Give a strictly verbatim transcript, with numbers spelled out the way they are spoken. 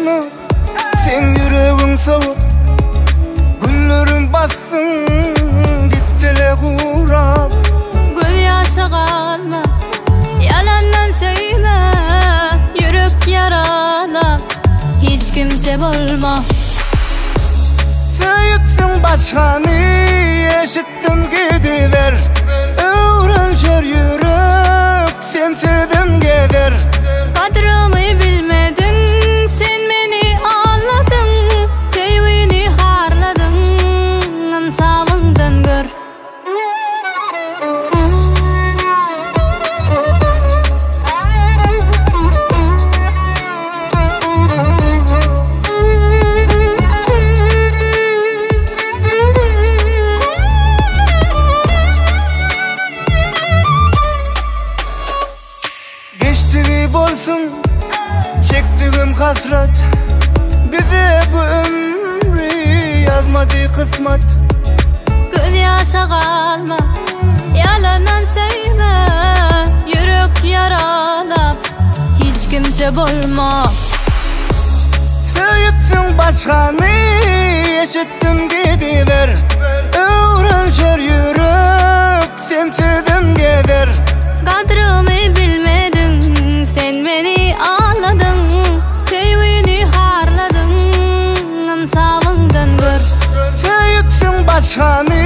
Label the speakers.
Speaker 1: mı? Sen yüreğin soğuk, günlerin bassın gittiler uğrap.
Speaker 2: Göz yaşa kalma, yalandan söyleme, yürek yaralap hiç kimse bulma.
Speaker 1: Söyüpsün başkanı, eşittim gidiver. Öğrenşer yürek, sen sözüm gelir.
Speaker 2: Kadrımı bilmedin, sen beni ağladın, sevgini harladın, ansavından gör.
Speaker 1: Geçtiği bolsun, çektiğim hasret, bize bu ömrü yazmadı kısmet.
Speaker 2: Göz yaşa kalma, yalandan söyleme, yürek yaralap hiç kimse bulma.
Speaker 1: Söyüpsün başkanı, eşittim gidiver. Öğrenşer yürek, sen sözüm gelir.
Speaker 2: Kadrımı bilmedin, sen beni ağladın, sevgini harladın, ansavından gör.
Speaker 1: Söyüpsün başkanı,